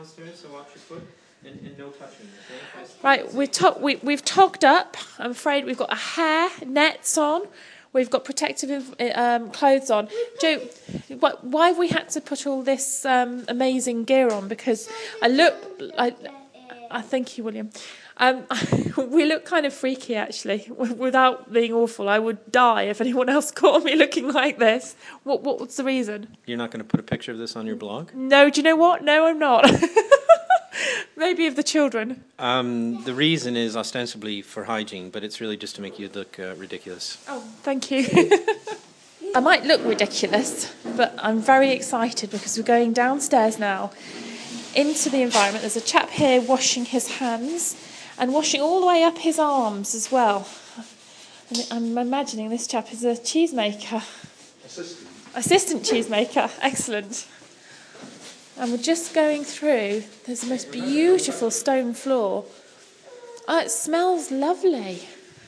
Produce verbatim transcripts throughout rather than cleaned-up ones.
downstairs, so watch your foot. And, and no touching, okay? Right, we're to- we, we've togged up. I'm afraid we've got a hair nets on. We've got protective um, clothes on. Joe, what, why have we had to put all this um, amazing gear on? Because I look, I, I thank you, William. Um, we look kind of freaky, actually. Without being awful, I would die if anyone else caught me looking like this. What, what what's the reason? You're not going to put a picture of this on your blog? No, do you know what? No, I'm not. Maybe of the children. Um, the reason is ostensibly for hygiene, but it's really just to make you look uh, ridiculous. Oh, thank you. I might look ridiculous, but I'm very excited because we're going downstairs now into the environment. There's a chap here washing his hands and washing all the way up his arms as well. And I'm imagining this chap is a cheesemaker. Assistant. Assistant cheesemaker. Excellent. And we're just going through. There's the most beautiful stone floor. Oh, it smells lovely.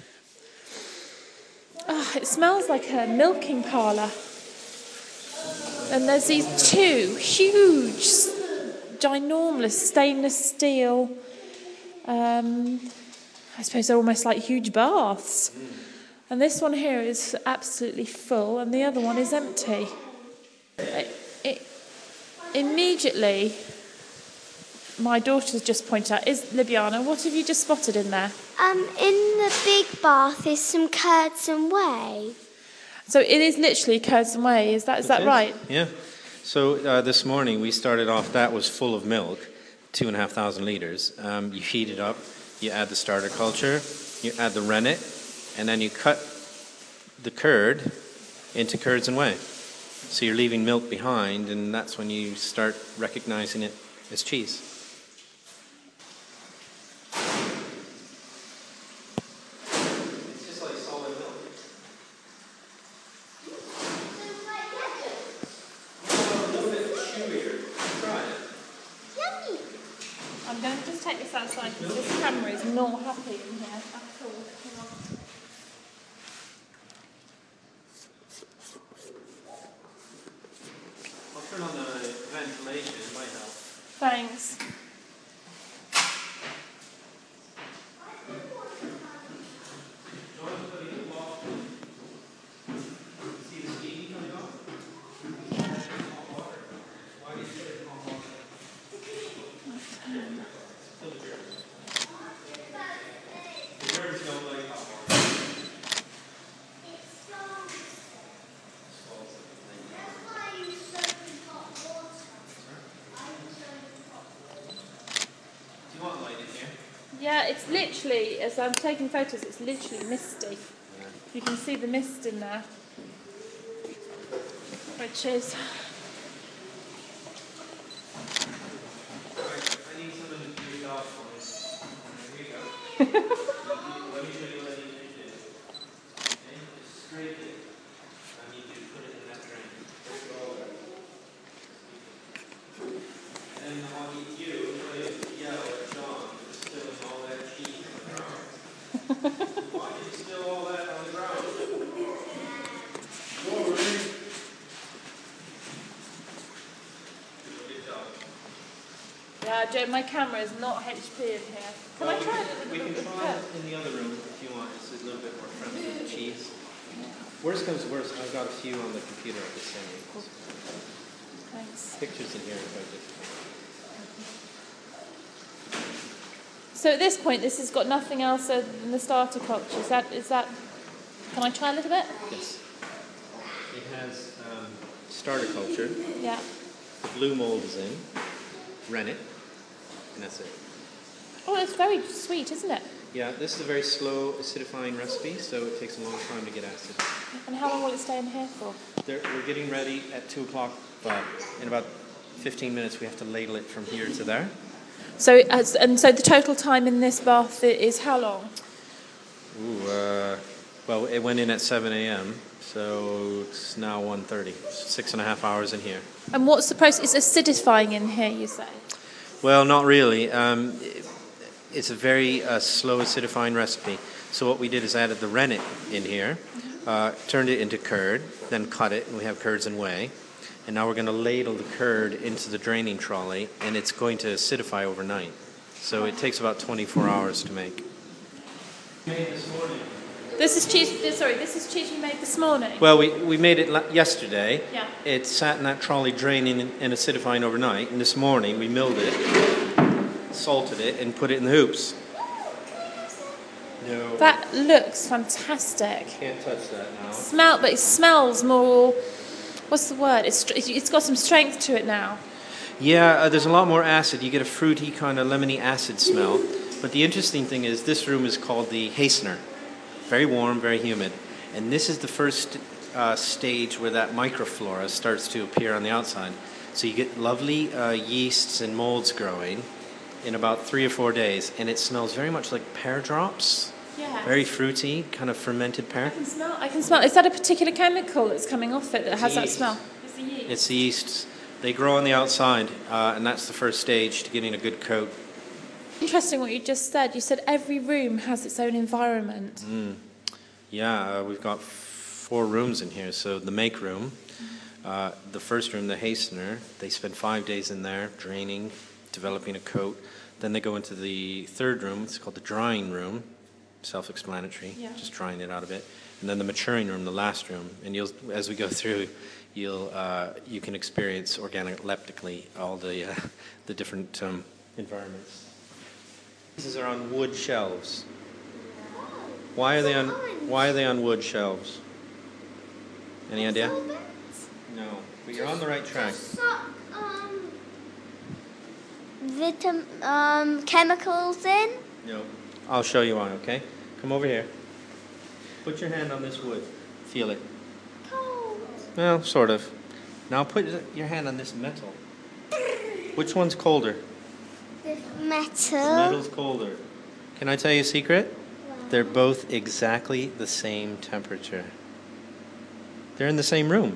Oh, it smells like a milking parlour. And there's these two huge, ginormous stainless steel, um, I suppose they're almost like huge baths. And this one here is absolutely full, and the other one is empty. It, it, Immediately, my daughter's just pointed out, is Libiana, what have you just spotted in there? Um, in the big bath is some curds and whey. So it is literally curds and whey, is that is that is. right? Yeah. So uh, this morning we started off, that was full of milk, two and a half thousand litres. Um, you heat it up, you add the starter culture, you add the rennet, and then you cut the curd into curds and whey. So you're leaving milk behind, and that's when you start recognizing it as cheese. It's just like solid milk. A little bit chewier. Try it. Yummy. I'm going to just take this outside because this camera is not happy in here at all. Hang on. Turn on the ventilation, it might help. Thanks. See the steam coming off? Why do you put it in hot water? Still the germs. The germs don't like hot water. Yeah, it's literally, as I'm taking photos, it's literally misty. Yeah. You can see the mist in there, which is... I need someone to do it off for us. Here you go. Let me show you what I need you to do. Okay, just scrape it. I need you to put it in that drain. And I'll need you to yell at John for spilling all that cheese on the ground. Why did you spill all that on the ground? Go, Ray. Good job. Yeah, Joe, my camera is not H P in here. Can Well, I try we it? can, we can try it in the other room if you want. It's a little bit more friendly with the cheese. Worst comes to worst, I've got a few on the computer I could send you. Thanks. Pictures in here are quite difficult. So at this point, this has got nothing else other than the starter culture. Is that, is that... Can I try a little bit? Yes. It has um, starter culture. Yeah. The blue mold is in. Rennet. And that's it. Oh, it's very sweet, isn't it? Yeah, this is a very slow acidifying recipe, so it takes a long time to get acid. And how long will it stay in here for? There, we're getting ready at two o'clock. But in about fifteen minutes, we have to ladle it from here to there. So, it has, and so the total time in this bath is how long? Ooh, uh, well, it went in at seven a.m., so it's now one thirty. Six and a half hours in here. And what's the process? It's acidifying in here, you say? Well, not really. Um, it, it's a very uh, slow acidifying recipe. So what we did is added the rennet in here, uh, turned it into curd, then cut it, and we have curds and whey. And now we're going to ladle the curd into the draining trolley, and it's going to acidify overnight. So it takes about twenty-four hours to make. Made this morning. This is cheese. This, sorry, this is cheese you made this morning. Well, we, we made it la- yesterday. Yeah. It sat in that trolley draining and, and acidifying overnight. And this morning we milled it, salted it, and put it in the hoops. No. That looks fantastic. Can't touch that now. Smell, but it smells more. What's the word? It's it's got some strength to it now. Yeah, uh, there's a lot more acid. You get a fruity kind of lemony acid smell. But the interesting thing is this room is called the Hastener. Very warm, very humid. And this is the first uh, stage where that microflora starts to appear on the outside. So you get lovely uh, yeasts and molds growing in about three or four days. And it smells very much like pear drops. Yeah. Very fruity, kind of fermented pear. I can smell. I can smell. Is that a particular chemical that's coming off it that has that yeast. smell? It's the yeast. It's the yeasts. They grow on the outside, uh, and that's the first stage to getting a good coat. Interesting what you just said. You said every room has its own environment. Mm. Yeah, uh, we've got f- four rooms in here. So the make room, uh, the first room, the hastener, they spend five days in there draining, developing a coat. Then they go into the third room. It's called the drying room. Self-explanatory, Yeah. just drying it out of it. And then the maturing room, the last room. And you'll, as we go through, you'll uh, you can experience organoleptically all the uh, the different um, environments. These are on wood shelves. Why are they on Why are they on wood shelves? Any idea? No, but you're on the right track. Um, vitam- um, chemicals in. No. I'll show you on, okay? Come over here. Put your hand on this wood. Feel it. Cold. Well, sort of. Now put your hand on this metal. Which one's colder? The The metal. metal's colder. Can I tell you a secret? They're both exactly the same temperature. They're in the same room.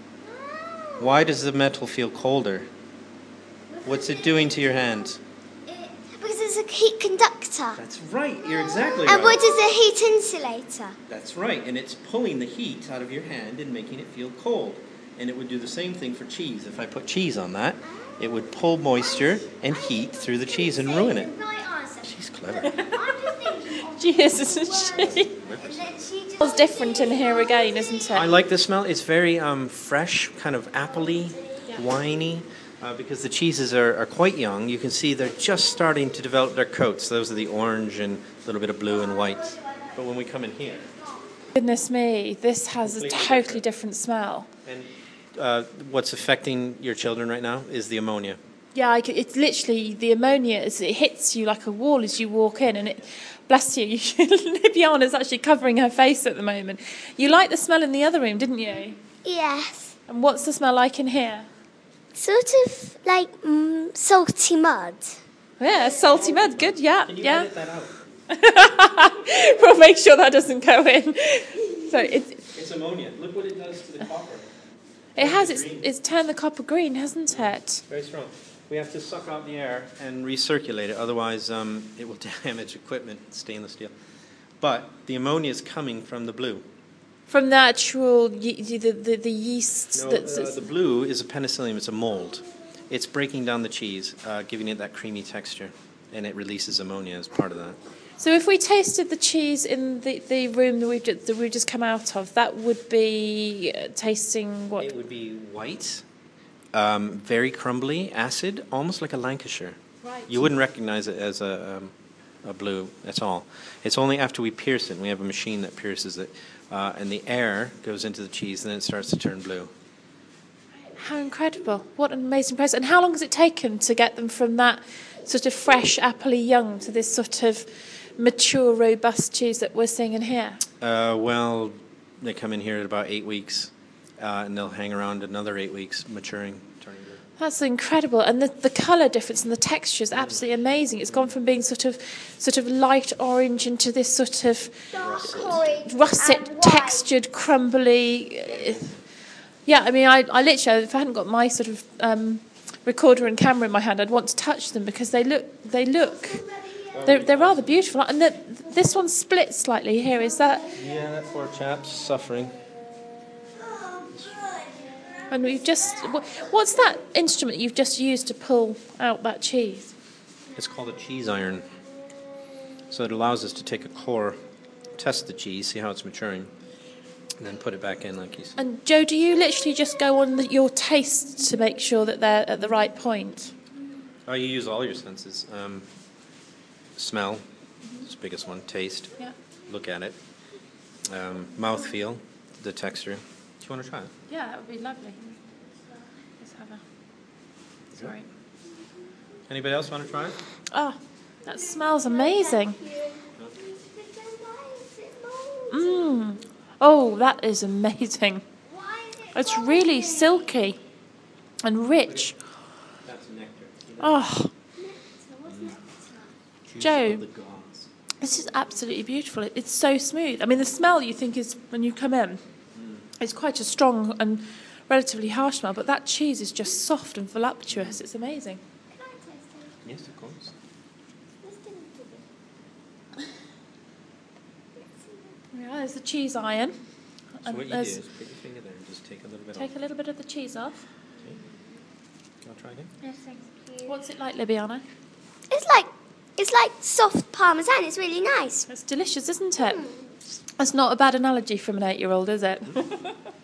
Why does the metal feel colder? What's it doing to your hand? It, because it's a heat conductor. That's right. You're exactly And what right. is a heat insulator? That's right. And it's pulling the heat out of your hand and making it feel cold. And it would do the same thing for cheese. If I put cheese on that, it would pull moisture and heat through the cheese and ruin it. Right answer. She's clever. I'm just thinking of She is, isn't she? that she just It's different in here again, isn't it? I like the smell. It's very um, fresh, kind of appley, Yeah. winey. Uh, because the cheeses are, are quite young. You can see they're just starting to develop their coats. Those are the orange and a little bit of blue and white. But when we come in here, Goodness me, this has a Completely totally different smell. and uh, what's affecting your children right now is the ammonia. Yeah, I c it's literally the ammonia. As it hits you like a wall as you walk in, and it, bless you, Libiana's actually covering her face at the moment. You liked the smell in the other room, didn't you? Yes. And what's the smell like in here? Sort of like mm, salty mud. Yeah, salty mud. Good. Yeah, Can you yeah. edit that out? We'll make sure that doesn't go in. So it's It's ammonia. Look what it does to the copper. it has it's Green. it's turned the copper green, hasn't it? Very strong. We have to suck out the air and recirculate it, otherwise um, it will damage equipment, stainless steel. But the ammonia is coming from the blue. From the actual ye- the the, the yeast No, that's. uh, the blue is a penicillium. It's a mold. It's breaking down the cheese, uh, giving it that creamy texture, and it releases ammonia as part of that. So if we tasted the cheese in the, the room that we've, just, that we've just come out of, that would be uh, tasting what? It would be white, um, very crumbly, acid, almost like a Lancashire. Right. You wouldn't recognize it as a, um, a blue at all. It's only after we pierce it, and we have a machine that pierces it, uh, and the air goes into the cheese, and then it starts to turn blue. How incredible. What an amazing process. And how long has it taken to get them from that sort of fresh, appley young to this sort of mature, robust cheese that we're seeing in here? Uh, well, they come in here at about eight weeks, uh, and they'll hang around another eight weeks, maturing, turning blue. That's incredible. And the, the colour difference and the texture is absolutely amazing. It's gone from being sort of sort of light orange into this sort of Dark orange russet, and white. textured, crumbly. uh, Yeah, I mean, I, I literally, if I hadn't got my sort of um, recorder and camera in my hand, I'd want to touch them because they look, they look, they're, they're rather beautiful. And the, this one splits slightly here. Is that? Yeah, that poor chap's suffering. And we've just... What's that instrument you've just used to pull out that cheese? It's called a cheese iron. So it allows us to take a core, test the cheese, see how it's maturing, and then put it back in like you said. And Joe, do you literally just go on the, your taste to make sure that they're at the right point? Oh, you use all your senses. Um, smell, it's the biggest one. Taste, Yeah. look at it. Um, mouth feel, the texture. Do you want to try it? Yeah, that would be lovely. Let's have a... Sorry. Anybody else want to try it? Oh, that smells amazing. Mmm. Oh, that is amazing. It's really silky and rich. That's nectar. Oh, Juice Joe. of the gods. this is absolutely beautiful. It- It's so smooth. I mean, the smell you think is, when you come in, it's quite a strong and relatively harsh smell, but that cheese is just soft and voluptuous. It's amazing. Yes, of course. Yeah, there's the cheese iron. So And what you do there's- is put your finger there and just take a little bit Take off. a little bit of the cheese off. Okay. I'll try again. Yes, thank you. What's it like, Libiana? It's like it's like soft parmesan. It's really nice. It's delicious, isn't it? That's not a bad analogy from an eight-year-old, is it?